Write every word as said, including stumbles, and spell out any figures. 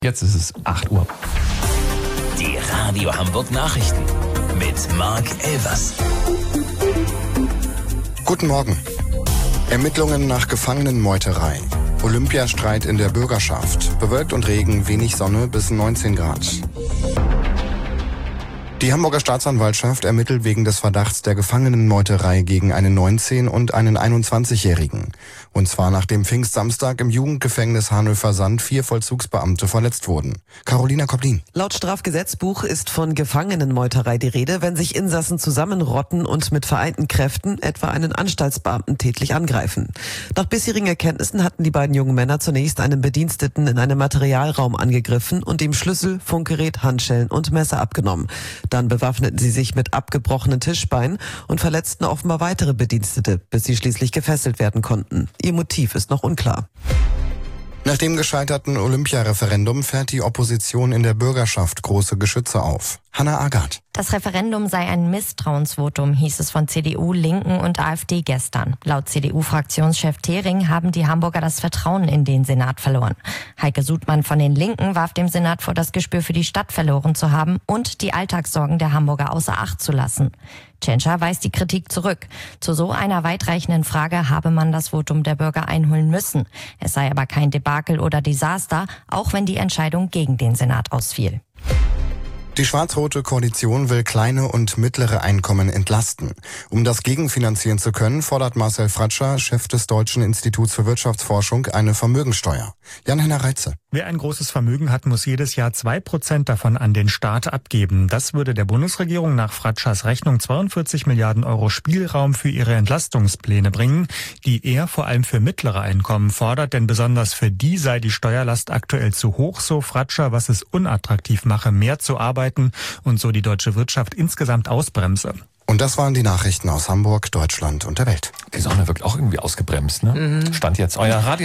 Jetzt ist es acht Uhr. Die Radio Hamburg Nachrichten mit Mark Elvers. Guten Morgen. Ermittlungen nach Gefangenenmeuterei. Olympiastreit in der Bürgerschaft. Bewölkt und Regen, wenig Sonne bis neunzehn Grad. Die Hamburger Staatsanwaltschaft ermittelt wegen des Verdachts der Gefangenenmeuterei gegen einen neunzehn- und einen einundzwanzigjährigen. Und zwar nachdem Pfingstsamstag im Jugendgefängnis Hanöver-Sand vier Vollzugsbeamte verletzt wurden. Carolina Koblin. Laut Strafgesetzbuch ist von Gefangenenmeuterei die Rede, wenn sich Insassen zusammenrotten und mit vereinten Kräften etwa einen Anstaltsbeamten tätlich angreifen. Nach bisherigen Erkenntnissen hatten die beiden jungen Männer zunächst einen Bediensteten in einem Materialraum angegriffen und ihm Schlüssel, Funkgerät, Handschellen und Messer abgenommen. Dann bewaffneten sie sich mit abgebrochenen Tischbeinen und verletzten offenbar weitere Bedienstete, bis sie schließlich gefesselt werden konnten. Ihr Motiv ist noch unklar. Nach dem gescheiterten Olympiareferendum fährt die Opposition in der Bürgerschaft große Geschütze auf. Hannah Agath. Das Referendum sei ein Misstrauensvotum, hieß es von C D U, Linken und AfD gestern. Laut C D U-Fraktionschef Thering haben die Hamburger das Vertrauen in den Senat verloren. Heike Sudmann von den Linken warf dem Senat vor, das Gespür für die Stadt verloren zu haben und die Alltagssorgen der Hamburger außer Acht zu lassen. Tschentscher weist die Kritik zurück. Zu so einer weitreichenden Frage habe man das Votum der Bürger einholen müssen. Es sei aber kein Debakel oder Desaster, auch wenn die Entscheidung gegen den Senat ausfiel. Die schwarz-rote Koalition will kleine und mittlere Einkommen entlasten. Um das gegenfinanzieren zu können, fordert Marcel Fratscher, Chef des Deutschen Instituts für Wirtschaftsforschung, eine Vermögensteuer. Jan-Henner Reitze. Wer ein großes Vermögen hat, muss jedes Jahr zwei Prozent davon an den Staat abgeben. Das würde der Bundesregierung nach Fratschers Rechnung zweiundvierzig Milliarden Euro Spielraum für ihre Entlastungspläne bringen, die er vor allem für mittlere Einkommen fordert, denn besonders für die sei die Steuerlast aktuell zu hoch, so Fratscher, was es unattraktiv mache, mehr zu arbeiten und so die deutsche Wirtschaft insgesamt ausbremse. Und das waren die Nachrichten aus Hamburg, Deutschland und der Welt. Die Sonne wirkt auch irgendwie ausgebremst, ne? Mhm. Stand jetzt euer Radio.